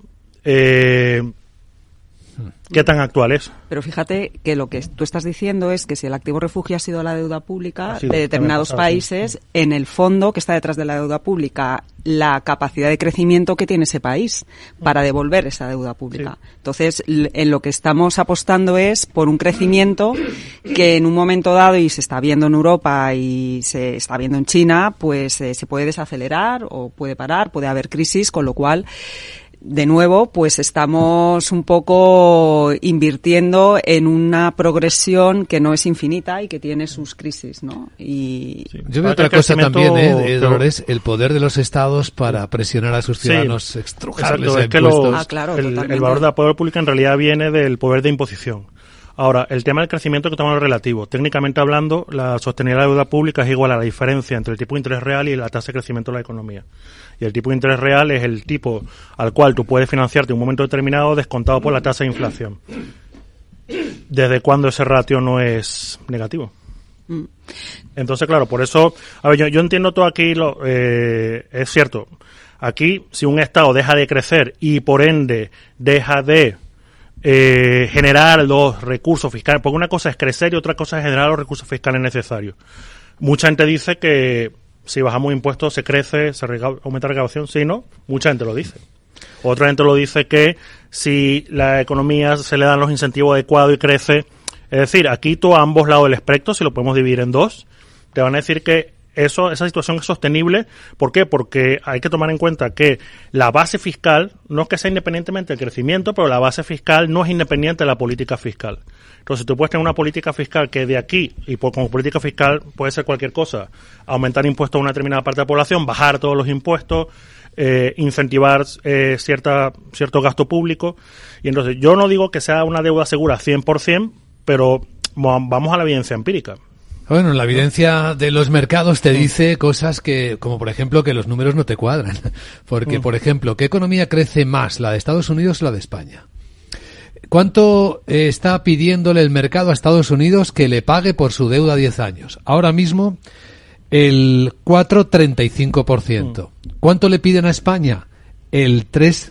¿qué tan actual es? Pero fíjate que lo que tú estás diciendo es que si el activo refugio ha sido la deuda pública de determinados países, en el fondo que está detrás de la deuda pública, la capacidad de crecimiento que tiene ese país para devolver esa deuda pública. Sí. Entonces, en lo que estamos apostando es por un crecimiento que en un momento dado, y se está viendo en Europa y se está viendo en China, pues se puede desacelerar o puede parar, puede haber crisis, con lo cual de nuevo, pues estamos un poco invirtiendo en una progresión que no es infinita y que tiene sus crisis, ¿no? Y yo veo otra cosa también, Dolores, el poder de los estados para presionar a sus ciudadanos, estrujarles a impuestos. El valor de la poder pública en realidad viene del poder de imposición. Ahora, el tema del crecimiento que tomamos relativo. Técnicamente hablando, la sostenibilidad de la deuda pública es igual a la diferencia entre el tipo de interés real y la tasa de crecimiento de la economía. Y el tipo de interés real es el tipo al cual tú puedes financiarte en un momento determinado descontado por la tasa de inflación. ¿Desde cuándo ese ratio no es negativo? Entonces, claro, por eso, a ver, yo entiendo todo aquí, es cierto, aquí si un Estado deja de crecer y por ende deja de generar los recursos fiscales, porque una cosa es crecer y otra cosa es generar los recursos fiscales necesarios. Mucha gente dice que si bajamos impuestos se crece, aumenta la recaudación, sí, ¿no? Mucha gente lo dice. Otra gente lo dice que si la economía se le dan los incentivos adecuados y crece, es decir, aquí tú a ambos lados del espectro, si lo podemos dividir en dos, te van a decir que esa situación es sostenible. ¿Por qué? Porque hay que tomar en cuenta que la base fiscal no es que sea independientemente del crecimiento, pero la base fiscal no es independiente de la política fiscal. Entonces tú puedes tener una política fiscal que de aquí, y como política fiscal puede ser cualquier cosa, aumentar impuestos a una determinada parte de la población, bajar todos los impuestos, incentivar cierto gasto público. Y entonces yo no digo que sea una deuda segura 100%, pero vamos a la evidencia empírica. Bueno, la evidencia de los mercados te dice cosas como por ejemplo que los números no te cuadran. Porque, por ejemplo, ¿qué economía crece más, la de Estados Unidos o la de España? ¿Cuánto está pidiéndole el mercado a Estados Unidos que le pague por su deuda a 10 años? Ahora mismo, el 4,35%. ¿Cuánto le piden a España? El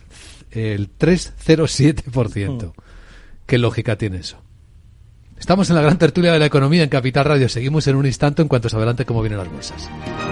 3,07%. ¿Qué lógica tiene eso? Estamos en la gran tertulia de la economía en Capital Radio. Seguimos en un instante en cuanto se adelante cómo vienen las bolsas.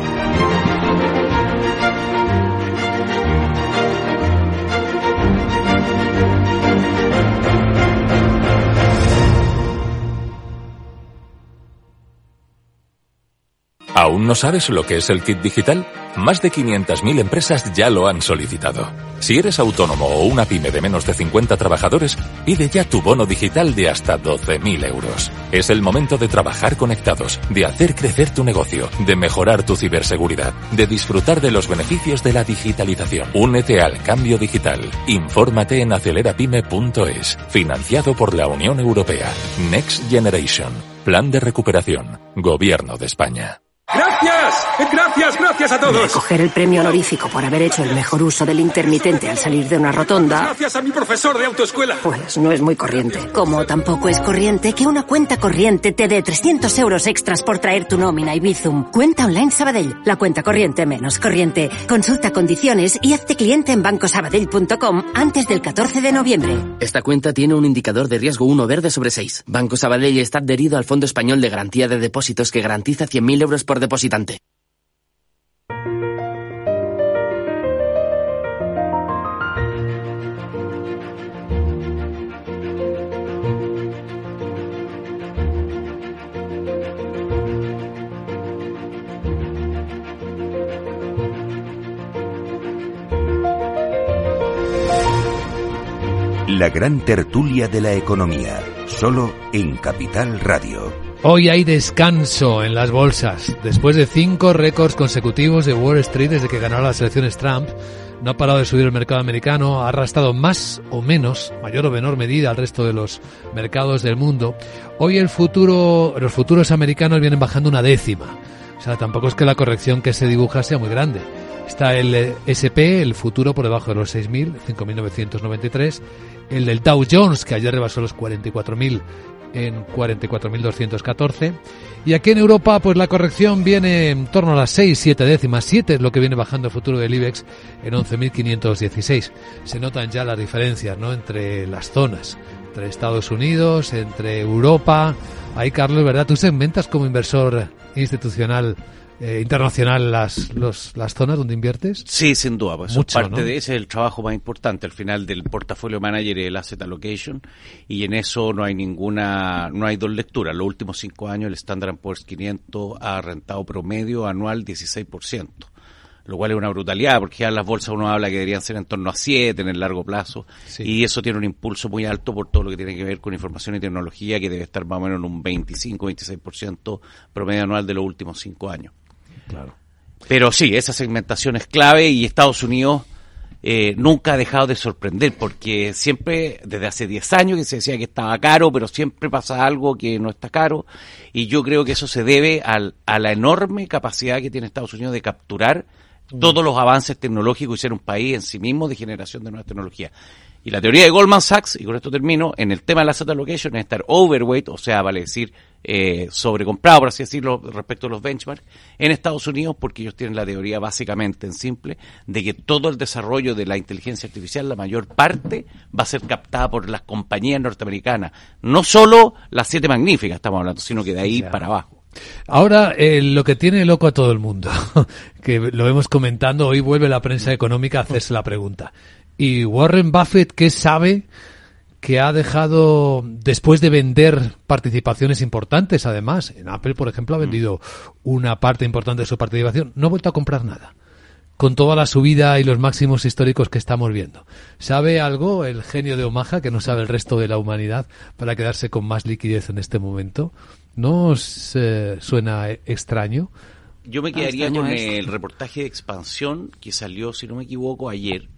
¿Aún no sabes lo que es el kit digital? Más de 500.000 empresas ya lo han solicitado. Si eres autónomo o una pyme de menos de 50 trabajadores, pide ya tu bono digital de hasta 12.000 euros. Es el momento de trabajar conectados, de hacer crecer tu negocio, de mejorar tu ciberseguridad, de disfrutar de los beneficios de la digitalización. Únete al cambio digital. Infórmate en acelerapyme.es. Financiado por la Unión Europea. Next Generation. Plan de recuperación. Gobierno de España. ¡Gracias a todos! De coger el premio honorífico por haber hecho el mejor uso del intermitente al salir de una rotonda... ¡Gracias a mi profesor de autoescuela! Pues no es muy corriente. Como tampoco es corriente que una cuenta corriente te dé 300 euros extras por traer tu nómina y Bizum. Cuenta online Sabadell. La cuenta corriente menos corriente. Consulta condiciones y hazte cliente en bancosabadell.com antes del 14 de noviembre. Esta cuenta tiene un indicador de riesgo 1 verde sobre 6. Banco Sabadell está adherido al Fondo Español de Garantía de Depósitos que garantiza 100.000 euros por depositante. en la gran tertulia de la economía, solo en Capital Radio. Hoy hay descanso en las bolsas. Después de 5 récords consecutivos de Wall Street desde que ganó las elecciones Trump, no ha parado de subir el mercado americano, ha arrastrado más o menos, mayor o menor medida, al resto de los mercados del mundo. Hoy los futuros americanos vienen bajando 1/10. O sea, tampoco es que la corrección que se dibuja sea muy grande. Está el S&P, el futuro, por debajo de los 6.000, 5.993. El del Dow Jones, que ayer rebasó los 44.000 en 44.214. Y aquí en Europa, pues la corrección viene en torno a las 6-7 décimas. 7 es lo que viene bajando el futuro del IBEX en 11.516. Se notan ya las diferencias, ¿no?, entre las zonas, entre Estados Unidos, entre Europa. Ahí, Carlos, ¿verdad? Tú segmentas como inversor institucional internacional las zonas donde inviertes. Sí, sin duda, pues mucho, parte, ¿no?, de ese es el trabajo más importante al final del portafolio manager y el asset allocation, y en eso no hay dos lecturas. Los últimos 5 años el Standard & Poor's 500 ha rentado promedio anual 16%, lo cual es una brutalidad, porque ya en las bolsas uno habla que deberían ser en torno a 7 en el largo plazo, sí, y eso tiene un impulso muy alto por todo lo que tiene que ver con información y tecnología, que debe estar más o menos en un 25-26% promedio anual de los últimos 5 años. Claro. Pero sí, esa segmentación es clave, y Estados Unidos nunca ha dejado de sorprender, porque siempre, desde hace 10 años que se decía que estaba caro, pero siempre pasa algo que no está caro, y yo creo que eso se debe a la enorme capacidad que tiene Estados Unidos de capturar todos los avances tecnológicos y ser un país en sí mismo de generación de nuevas tecnologías. Y la teoría de Goldman Sachs, y con esto termino, en el tema de la asset allocation es estar overweight, o sea, vale decir, sobrecomprado, por así decirlo, respecto a los benchmarks, en Estados Unidos, porque ellos tienen la teoría básicamente en simple, de que todo el desarrollo de la inteligencia artificial, la mayor parte, va a ser captada por las compañías norteamericanas. No solo las 7 magníficas estamos hablando, sino que de ahí para abajo. Ahora, lo que tiene loco a todo el mundo, que lo vemos comentando, hoy vuelve la prensa económica a hacerse la pregunta. ¿Y Warren Buffett qué sabe que ha dejado, después de vender participaciones importantes, además? En Apple, por ejemplo, ha vendido una parte importante de su participación. No ha vuelto a comprar nada, con toda la subida y los máximos históricos que estamos viendo. ¿Sabe algo el genio de Omaha que no sabe el resto de la humanidad para quedarse con más liquidez en este momento? ¿No os suena extraño? Yo me quedaría con el reportaje de expansión que salió, si no me equivoco, ayer.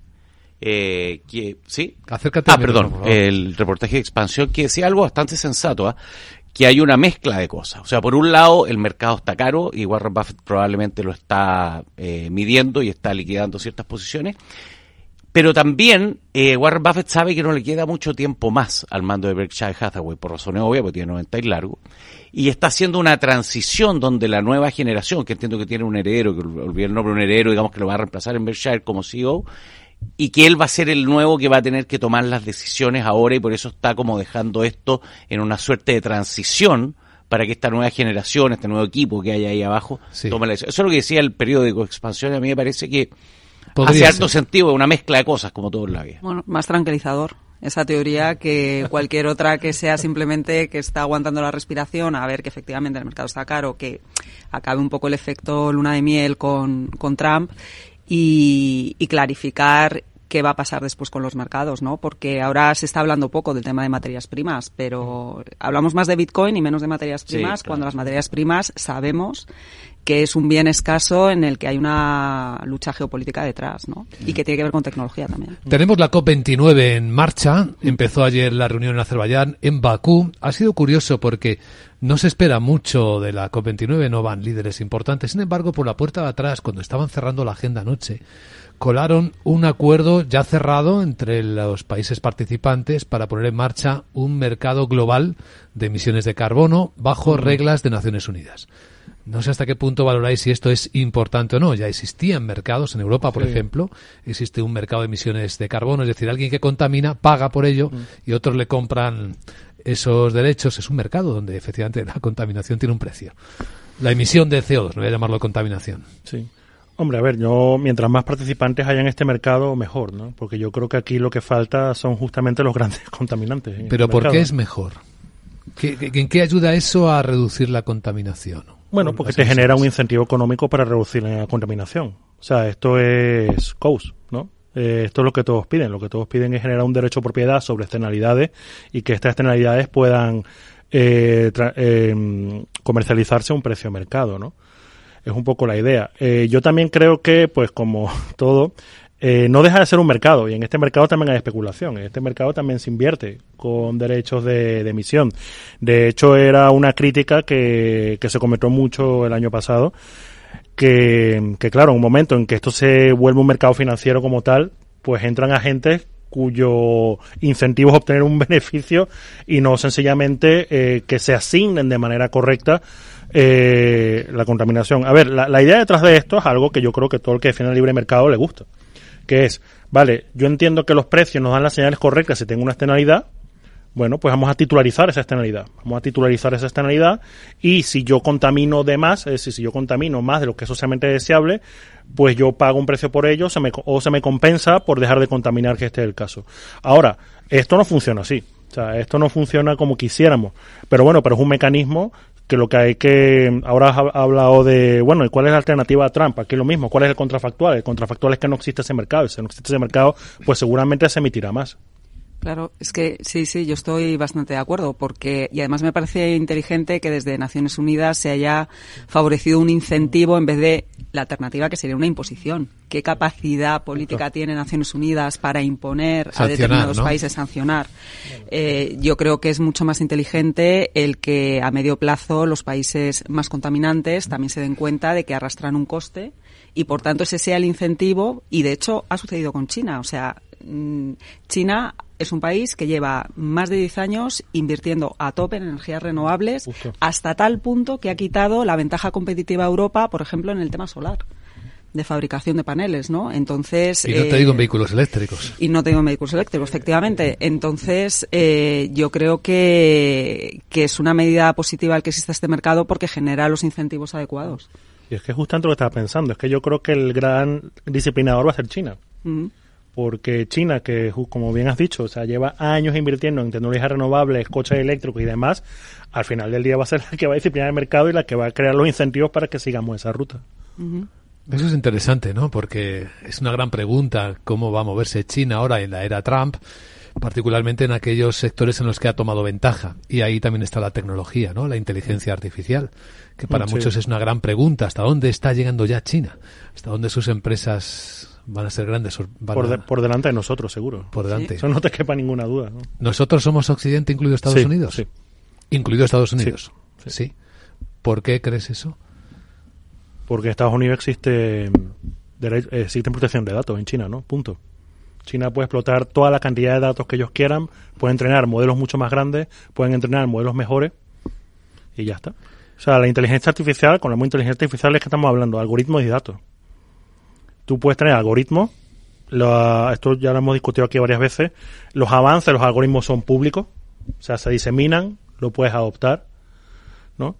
Acércate el reportaje de expansión que decía algo bastante sensato, que hay una mezcla de cosas. O sea, por un lado, el mercado está caro y Warren Buffett probablemente lo está midiendo y está liquidando ciertas posiciones. Pero también Warren Buffett sabe que no le queda mucho tiempo más al mando de Berkshire Hathaway, por razones obvias, porque tiene 90 y largo, y está haciendo una transición donde la nueva generación, que entiendo que tiene un heredero, que olvidé el nombre, un heredero, digamos, que lo va a reemplazar en Berkshire como CEO, y que él va a ser el nuevo que va a tener que tomar las decisiones ahora, y por eso está como dejando esto en una suerte de transición para que esta nueva generación, este nuevo equipo que hay ahí abajo, tome la decisión. Eso es lo que decía el periódico de expansión, y a mí me parece que hace harto sentido, una mezcla de cosas, como todo en la vida. Bueno, más tranquilizador esa teoría que cualquier otra que sea simplemente que está aguantando la respiración a ver que efectivamente el mercado está caro, que acabe un poco el efecto luna de miel con Trump y clarificar qué va a pasar después con los mercados, ¿no? Porque ahora se está hablando poco del tema de materias primas, pero hablamos más de Bitcoin y menos de materias primas, cuando las materias primas sabemos que es un bien escaso en el que hay una lucha geopolítica detrás, ¿no? Y que tiene que ver con tecnología también. Tenemos la COP29 en marcha. Empezó ayer la reunión en Azerbaiyán, en Bakú. Ha sido curioso porque no se espera mucho de la COP29, no van líderes importantes. Sin embargo, por la puerta de atrás, cuando estaban cerrando la agenda anoche, colaron un acuerdo ya cerrado entre los países participantes para poner en marcha un mercado global de emisiones de carbono bajo reglas de Naciones Unidas. No sé hasta qué punto valoráis si esto es importante o no. Ya existían mercados en Europa, por ejemplo. Existe un mercado de emisiones de carbono, es decir, alguien que contamina paga por ello y otros le compran esos derechos. Es un mercado donde efectivamente la contaminación tiene un precio. La emisión de CO2, no voy a llamarlo contaminación. Sí. Hombre, a ver, mientras más participantes haya en este mercado, mejor, ¿no? Porque yo creo que aquí lo que falta son justamente los grandes contaminantes. ¿Pero por qué es mejor? ¿En qué ayuda eso a reducir la contaminación? Bueno, porque te genera un incentivo económico para reducir la contaminación. O sea, esto es cost, ¿no? Esto es lo que todos piden. Lo que todos piden es generar un derecho a propiedad sobre externalidades y que estas externalidades puedan comercializarse a un precio de mercado, ¿no? Es un poco la idea. Yo también creo que, pues como todo, no deja de ser un mercado, y en este mercado también hay especulación. En este mercado también se invierte con derechos de emisión. De hecho, era una crítica que se comentó mucho el año pasado, que claro, en un momento en que esto se vuelve un mercado financiero como tal, pues entran agentes cuyo incentivo es obtener un beneficio y no sencillamente que se asignen de manera correcta la contaminación. A ver, la idea detrás de esto es algo que yo creo que todo el que defiende el libre mercado le gusta, que es, vale, yo entiendo que los precios nos dan las señales correctas si tengo una externalidad. Bueno, pues vamos a titularizar esa externalidad. Y si yo contamino de más, es decir, si yo contamino más de lo que es socialmente deseable, pues yo pago un precio por ello se me compensa por dejar de contaminar, que este es el caso. Ahora, esto no funciona así. O sea, esto no funciona como quisiéramos. Pero bueno, pero es un mecanismo que lo que hay que... Ahora has hablado de, bueno, ¿y cuál es la alternativa a Trump? Aquí lo mismo. ¿Cuál es el contrafactual? El contrafactual es que no existe ese mercado. Si no existe ese mercado, pues seguramente se emitirá más. Claro, es que sí, yo estoy bastante de acuerdo, porque, y además me parece inteligente que desde Naciones Unidas se haya favorecido un incentivo en vez de la alternativa, que sería una imposición. ¿Qué capacidad política tiene Naciones Unidas para imponer a determinados países, sancionar? Yo creo que es mucho más inteligente el que a medio plazo los países más contaminantes también se den cuenta de que arrastran un coste y por tanto ese sea el incentivo, y de hecho ha sucedido con China. O sea, China es un país que lleva más de 10 años invirtiendo a tope en energías renovables, hasta tal punto que ha quitado la ventaja competitiva a Europa, por ejemplo, en el tema solar, de fabricación de paneles, ¿no? Entonces... Y no te digo en vehículos eléctricos. Y no te digo en vehículos eléctricos, efectivamente. Entonces, yo creo que es una medida positiva el que exista este mercado porque genera los incentivos adecuados. Y es que justamente lo que estaba pensando, es que yo creo que el gran disciplinador va a ser China. Uh-huh. Porque China, que como bien has dicho, o sea, lleva años invirtiendo en tecnologías renovables, coches eléctricos y demás, al final del día va a ser la que va a disciplinar el mercado y la que va a crear los incentivos para que sigamos esa ruta. Uh-huh. Eso es interesante, ¿no? Porque es una gran pregunta cómo va a moverse China ahora en la era Trump, particularmente en aquellos sectores en los que ha tomado ventaja. Y ahí también está la tecnología, ¿no? La inteligencia artificial, que para muchos es una gran pregunta. ¿Hasta dónde está llegando ya China? ¿Hasta dónde sus empresas van a ser grandes? Por delante de nosotros, seguro. Por delante. Eso no te quepa ninguna duda, ¿no? ¿Nosotros somos Occidente, incluido Estados Unidos? Sí. ¿Incluido Estados Unidos? Sí. ¿Por qué crees eso? Porque en Estados Unidos existe protección de datos en China, ¿no? Punto. China puede explotar toda la cantidad de datos que ellos quieran, puede entrenar modelos mucho más grandes, pueden entrenar modelos mejores y ya está. O sea, la inteligencia artificial, con la inteligencia artificial es que estamos hablando de algoritmos y datos. Tú puedes tener algoritmos, esto ya lo hemos discutido aquí varias veces, los avances de los algoritmos son públicos, o sea, se diseminan, lo puedes adoptar, ¿no?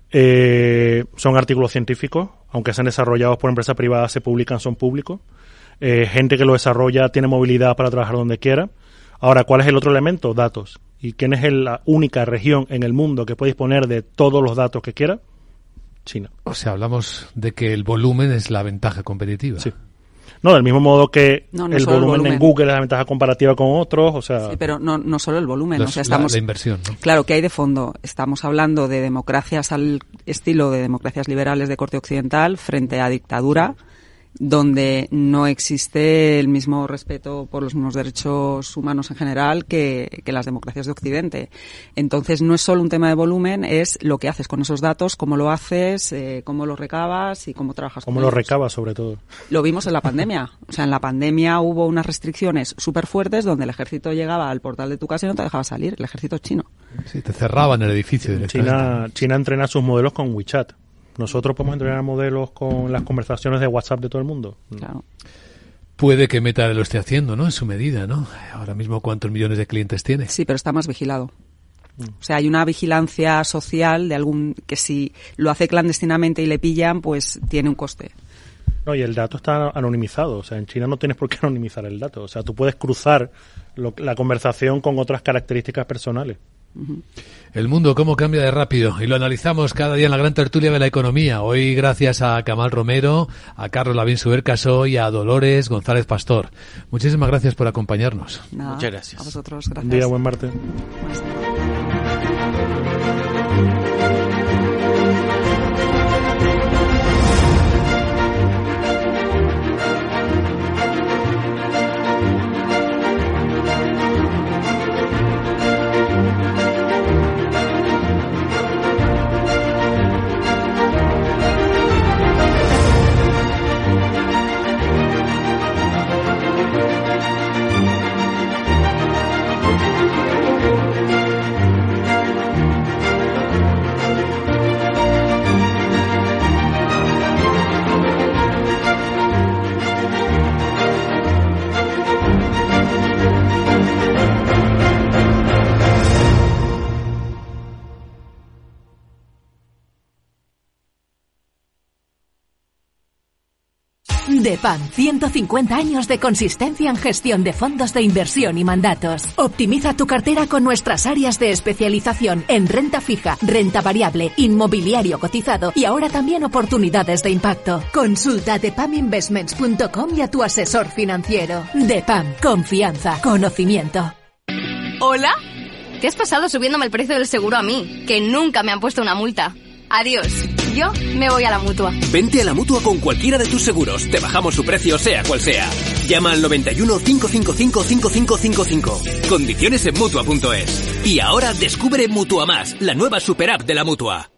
Son artículos científicos, aunque sean desarrollados por empresas privadas, se publican, son públicos. Gente que lo desarrolla tiene movilidad para trabajar donde quiera. Ahora, ¿cuál es el otro elemento? Datos. ¿Y quién es la única región en el mundo que puede disponer de todos los datos que quiera? China. O sea, hablamos de que el volumen es la ventaja competitiva. Sí. No, del mismo modo que el volumen en Google es la ventaja comparativa con otros, o sea... Sí, pero no solo el volumen, o sea, la inversión, ¿no? Claro, ¿qué hay de fondo? Estamos hablando de democracias al estilo de democracias liberales de corte occidental frente a dictadura, donde no existe el mismo respeto por los mismos derechos humanos en general que las democracias de Occidente. Entonces, no es solo un tema de volumen, es lo que haces con esos datos, cómo lo haces, cómo los recabas y cómo trabajas con ellos. Cómo los recabas, sobre todo. Lo vimos en la pandemia. O sea, en la pandemia hubo unas restricciones súper fuertes donde el ejército llegaba al portal de tu casa y no te dejaba salir, el ejército chino. Sí, te cerraban el edificio directamente. China entrena sus modelos con WeChat. ¿Nosotros podemos entrenar modelos con las conversaciones de WhatsApp de todo el mundo? Claro. Puede que Meta lo esté haciendo, ¿no? En su medida, ¿no? Ahora mismo, ¿cuántos millones de clientes tiene? Sí, pero está más vigilado. O sea, hay una vigilancia social de que si lo hace clandestinamente y le pillan, pues tiene un coste. No, y el dato está anonimizado. O sea, en China no tienes por qué anonimizar el dato. O sea, tú puedes cruzar la conversación con otras características personales. El mundo cómo cambia de rápido y lo analizamos cada día en la gran tertulia de la economía. Hoy gracias a Camal Romero, a Carlos Lavín Subercaso y a Dolores González Pastor. Muchísimas gracias por acompañarnos. Muchas gracias. A vosotros, gracias. Buen día, buen martes. DEPAM, 150 años de consistencia en gestión de fondos de inversión y mandatos. Optimiza tu cartera con nuestras áreas de especialización en renta fija, renta variable, inmobiliario cotizado y ahora también oportunidades de impacto. Consulta depaminvestments.com y a tu asesor financiero. DEPAM, confianza, conocimiento. ¿Hola? ¿Qué has pasado subiéndome el precio del seguro a mí? Que nunca me han puesto una multa. Adiós. Yo me voy a la Mutua. Vente a la Mutua con cualquiera de tus seguros. Te bajamos su precio sea cual sea. Llama al 91 555 5555. Condiciones en Mutua.es. Y ahora descubre Mutua Más, la nueva super app de la Mutua.